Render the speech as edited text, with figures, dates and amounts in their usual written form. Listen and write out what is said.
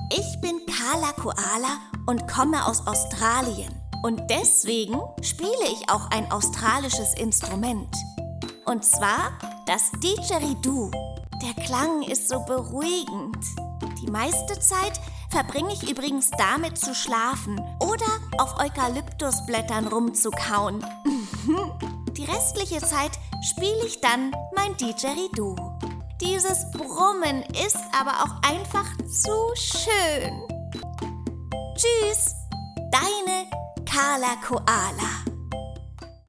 Ich bin Carla Koala und komme aus Australien. Und deswegen spiele ich auch ein australisches Instrument. Und zwar das Didgeridoo. Der Klang ist so beruhigend. Die meiste Zeit verbringe ich übrigens damit zu schlafen oder auf Eukalyptusblättern rumzukauen. Die restliche Zeit spiele ich dann mein Didgeridoo. Dieses Brummen ist aber auch einfach zu schön. Tschüss, deine Carla Koala.